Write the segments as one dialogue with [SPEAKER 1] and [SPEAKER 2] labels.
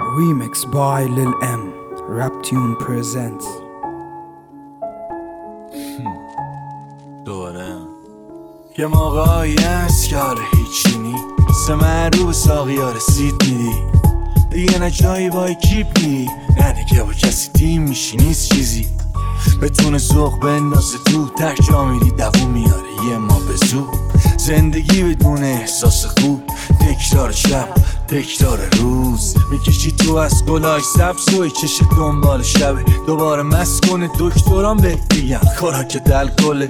[SPEAKER 1] Remix by Lil M. Raptune presents.
[SPEAKER 2] دوباره یه موقعی هست که آره هیچی نی سه من رو به ساقیا رسید میدی دیگه نه جایی با اکیپ نی نه دیگه با کسی تیم میشی نیست چیزی بتونه ذوق بندازه تو تک جا میری دوون میاره یه ما به زو زندگی بدون احساس خوب تکرار شب تکرار روز میکشی تو از گلای سبز و چش دنبال شبه دوباره مست کنه دکتران بهت میگن خوراک دلگله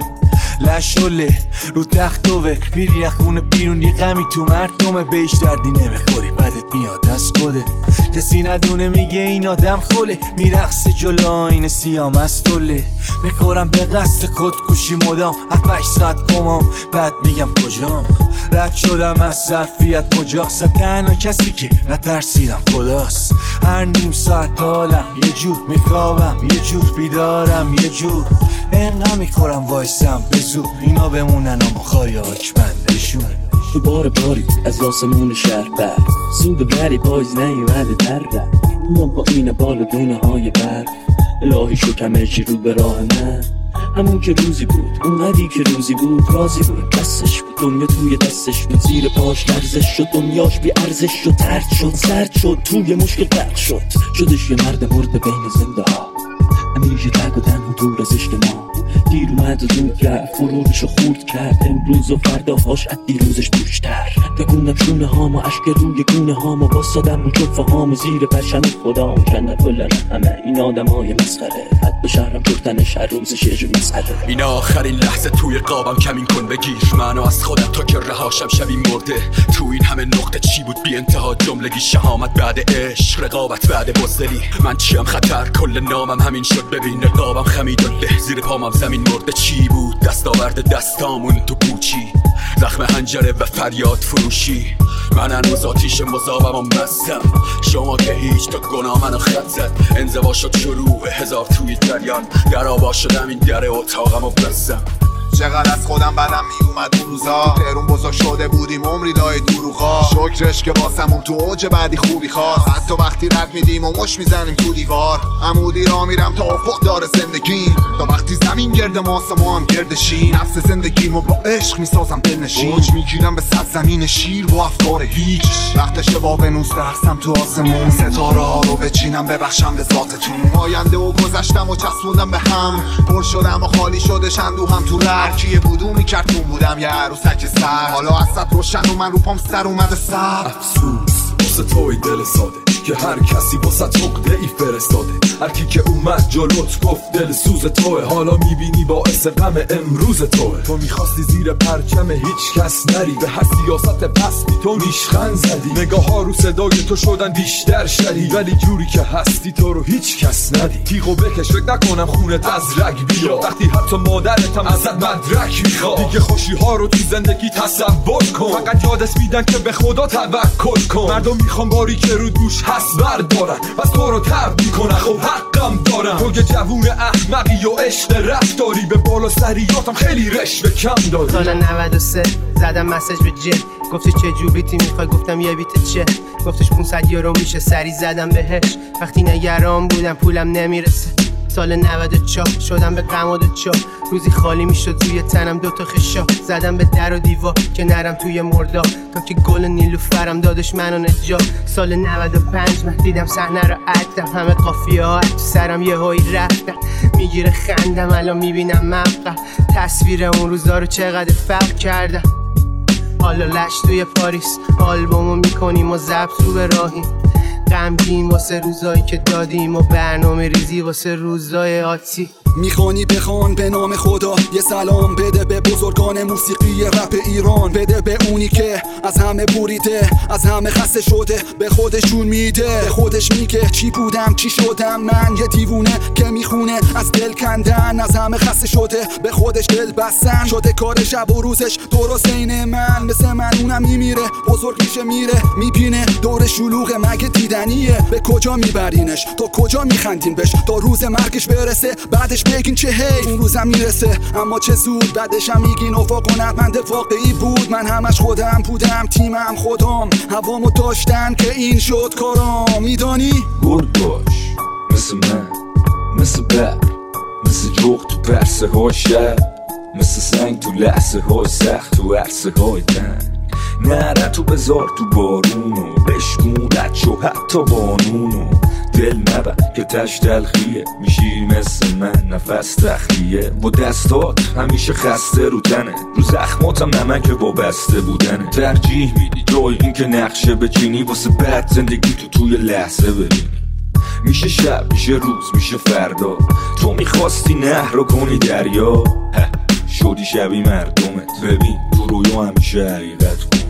[SPEAKER 2] لشوله رو تخت و میری خونه بیرون یه غمی تو مردمه بهش دردی نمیخوری بدت میاد از خودت کسی ندونه میگه این آدم خوله میرقصه جلو آینه سیام از طله میخورم به قصد خودکشی مدام 7-8 ساعت قمام بعد میگم کجام رد شدم از ظرفیت مجاست تنها کسی که نترسیدم خداست هر نیم ساعت حالم یه جور میخوابم یه جور بیدارم یه جور اینقدر میخورم وایسم به زور اینا بمونن اما خایاک بندشون
[SPEAKER 3] تو بار باری از آسمون شهر بر سود بری پایز نیومده در میام با این بال دونه های برد الهی شکمشی رو به راه من همون که روزی بود اونقدی که روزی بود رازی بود دستش بود دنیا توی دستش بود زیر پاش لرزش شد دنیاش بی ارزش شد ترد شد سرد شد توی مشکل غرق شد شدش یه مرد مرد بین زنده ها همیشه تک و تنها دور از اجتماع دیر اومد و زود کرد فرورشو خورد کرد امروز و فرداهاش از دیروزش دوشتر تکوندم شونه هامو عشق روی گونه هامو باستادم رو جفه هامو زیر پرچم خدا کندن کلن همه این آدم های مسخره حد به شهرم پرتنش هر روزش یه جور مسخره
[SPEAKER 4] این آخرین لحظه توی قابم کمین کن بگیر منو از خودم تا که رهاشم شبی مرده تو این همه نقطه چی بود بی انتها جملگی شهامت بعد عشق رقابت بعد بزدلی من چیم خطر کل نامم همین شد ببین رقابم خمید و له زیر پامم زمین مرده چی بود دستاورد دستامون تو پوچی زخم هنجره و فریاد فروشی من هنوز آتیش مذابم و مستم شما که هیچ تا گناه منو خط زد انزوا شد شروع هزار توی جریان در آوا شدم این در اتاقم و بستم
[SPEAKER 5] چقدر از خودم بدم میومد اون روزا تهرون بزرگ شده بودیم عمری دای دروغا شکرش که واسمون تو اوج بعدی خوبی خواست حتی وقتی رد میدیم و مش میزنیم تو دیوار عمودی را میرم تا افق داره زندگی تا وقتی زمین گرد ماست ما هم گرد شیر نفس زندگیمو با عشق میسازم دلنشین اوج میگیرم به صد زمین شیر با افکار هیچ وقتشه با ونوس درخصم تو آسمون ستاره ها رو بچینم ببخشم به ذاتتون آینده و گذشتم و چسبوندم به هم پر شدم و خالی شده شندوهم تو کیه بودونی کرتون بودم یه عروسک سر حالا اصد روشن و من رو پام سر اومده سر
[SPEAKER 6] افسوس واسه توی دل ساده که هر کسی واسه عقده ای فرستاده هر کی که اومد جلوت گفت دل سوز توه حالا میبینی باعث غم امروز توه تو میخواستی زیر پرچم هیچ کس نری به هر سیاست پستی تو نیشخند زدی نگاه ها رو صدای تو شدن بیشتر شدی ولی جوری که هستی تو رو هیچ کس ندی تیغو بکش فکر نکنم خونت از رگ بیا وقتی حتی مادرتم ازت مدرک میخواد دیگه خوشی ها رو تو زندگی تصور کن فقط یادت میدن که به خدا توکل کن مردم میخوام باری که رو دوش هست بردارن پس تو رو تب میکنن خب حقم دارم تو که جوون احمقی و عشق رفتاری به بالا سریاتم خیلی رشوه کم داری
[SPEAKER 7] سال 93 زدم مسیج به جه گفتی چه جو بیتی میخوای گفتم یه بیت چه گفتش 500 یورو میشه سری زدم بهش وقتی نگران بودم پولم نمیرسه سال 94 شدم به غم و دوچار روزی خالی میشد روی تنم دوتا خشا زدم به در و دیوار که نرم توی مردا تا که گل نیلوفرم دادش منو نجات سال 95 من دیدم صحنه رو عدم همه قافیه ها تو سرم یه هایی رفتم میگیره خندم الان میبینم مبقى تصویر اون روزا رو چقدر فرق کردم حالا لش توی پاریس آلبومو میکنیم و ضبط رو به راهیم غمگین واسه روزایی که دادیم و برنامه ریزی واسه روزای آتی
[SPEAKER 8] میخوانی بخوان به نام خدا یه سلام بده به بزرگان موسیقی رپ ایران بده به اونی که از همه بریده از همه خسته شده به خودشون میده به خودش میگه چی بودم چی شدم من یه دیوونه که میخونه از دل کندن از همه خسته شده به خودش دل بستن شده کار شب و روزش درست عین من مثل من اونم میمیره بزرگ میشه میره میبینه دور شلوغ مگه دیدنیه به کجا میبرینش تا کجا میخندین بهش تا روز مرگش برسه بعدش بهش بگین چه حیف اون روزم میرسه اما چه زود بعدشم میگین افاق قنقمند واقعی بود. من همش خودم بودم تیمم خودم هوامو داشتم که این شد کارم میدانی
[SPEAKER 6] گرد باش مثل من مثل بر مثل جغ تو پرسه های شب مثل سنگ تو لحظه های سخت تو عرصه های تنگ نره تو بذار تو بارونو بشکون رد شو حتی بانونو دل نبر که تش تلخیه میشی مثل من نفس تخلیه با دستات همیشه خسته رو تنه رو زخماتم نمک وابسته بودنه ترجیح میدی جای این که نقشه بچینی واسه بد زندگی توی لحظه ببینی میشه شب میشه روز میشه فردا تو میخواستی نهر رو کنی دریا شدی شبی مردمت ببین تو رویا همیشه حقیقت کن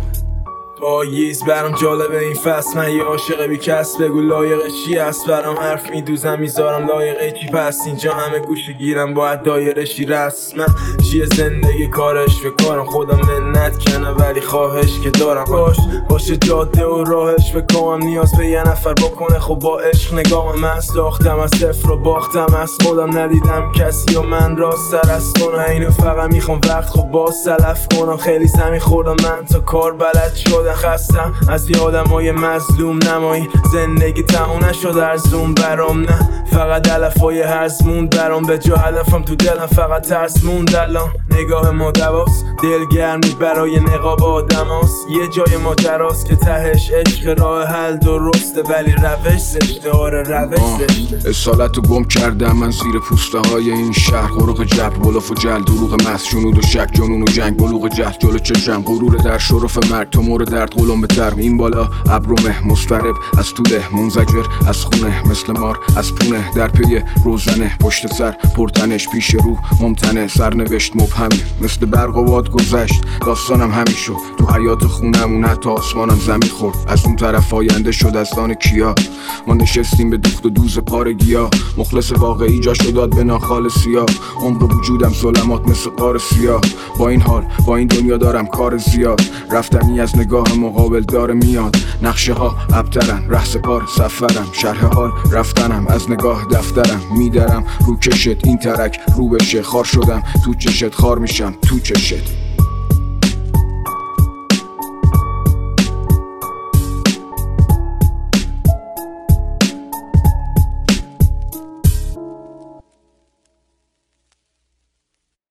[SPEAKER 2] پاییز برام جالبه این فصل من یه عاشق بی کس بگو لایقه چی هست برام حرف میدوزم میذارم لایقه چی پس اینجا همه گوشه گیرم باید دایره شی رسمم چیه زندگی کارش بکارم خودم منت کنه ولی خواهش که دارم باشه جاده و راهش بکنم نیاز به یه نفر بکنه خب با عشق نگاهم من ساختم از صفر و باختم از خودم ندیدم کسی و من راست تر از کنه اینو فقط میخوام وقت خب باز سلف کنم خیلی زمین خوردم من تا کار بلد شدم خستم از یه آدمای مظلوم نمایی زندگی تموم نشد ارزون برام نه فقط علفای هرز موند برام به جا هدفم تو دلم فقط ترس موند الان نگاه ما دواست دلگرمی برای نقاب آدم هست یه جای ماجراست که تهش عشق راه حل درسته ولی روش زشته آره روش زشته
[SPEAKER 9] اصالتو گم کردم من زیر پوسته های این شهر غرق جبر بلاف و جل دروغ مست جنود و شک جنون و جنگ بلوغ جهل جلو چشم غرور در شرف مرگ تو مورد درد قلم به ترم این بالا ابر و مه مضطرب از طوله منزجر از خونه مثل مار از پونه در پی روزنه پشت سر پرتنش پیش رو ممتنه سرنوشت مبهمی مثل برق و باد گذشت داستانم همین شد تو حیات خونمون حتی آسمانم زمین خورد از اون طرف آینده شد از دان کیا ما نشستیم به دوخت و دوز پارگیا مخلص واقعی جاشو داد به ناخال سیاه عمر وجودم ظلمات مثل قار سیاه با این حال با این دنیا دارم کار زیاد رفتنی از نگاه مقابل داره میاد نقشه ها ابترن رهس پار سفرم شرح حال رفتنم از نگاه دفترم میدرم رو کشت این ترک رو بشه خار شدم تو چشت خار میشم تو چشت